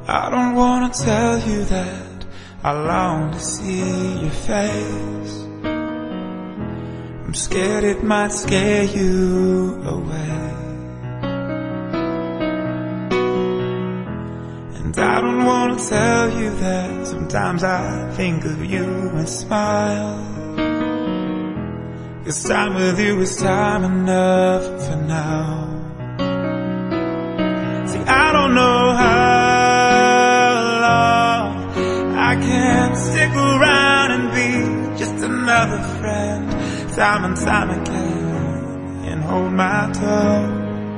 I don't wanna tell you that I long to see your face. I'm scared it might scare you away. And I don't wanna tell you that sometimes I think of you and smile, 'cause time with you is time enough for now. See, I don't know how long I can stick around and be just another friend, time and time again, and hold my tongue.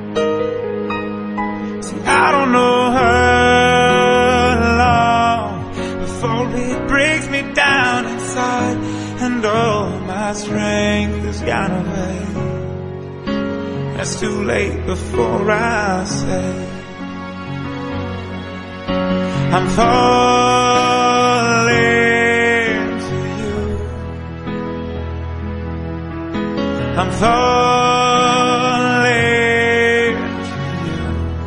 See, I don't know how long before it breaks me down inside, and all my strength is gone away. It's too late before I say I'm falling to you. I'm falling to you.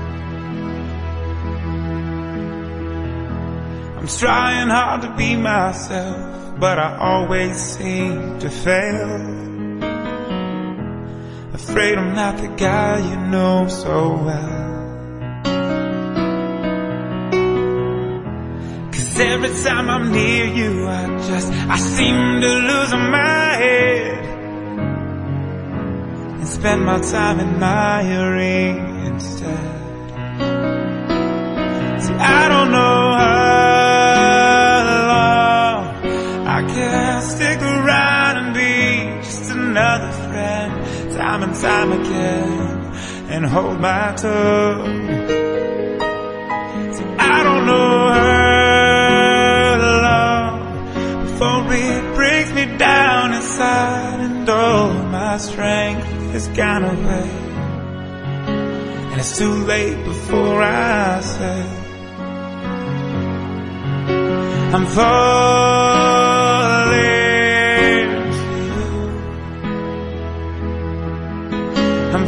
I'm trying hard to be myself, but I always seem to fail. Afraid I'm not the guy you know so well. Every time I'm near you, I seem to lose my head and spend my time admiring instead. See, I don't know how long I can stick around and be just another friend, time and time again, and hold my tongue. See, I don't know how it breaks me down inside, and all my strength is gone away. And it's too late before I say I'm falling to you. I'm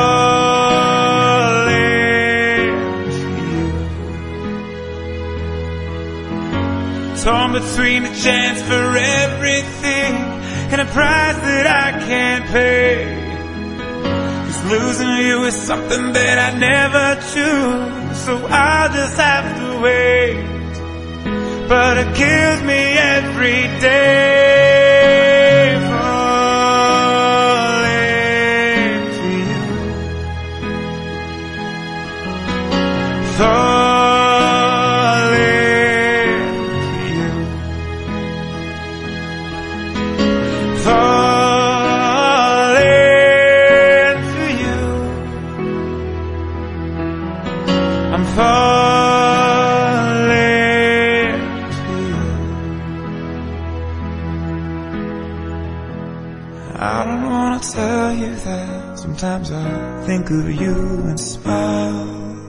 falling to you. Torn between a chance for everything and a price that I can't pay. 'Cause losing you is something that I never choose, so I'll just have to wait. But it kills me every day, falling to you. I'm falling to you. I don't wanna tell you that sometimes I think of you and smile,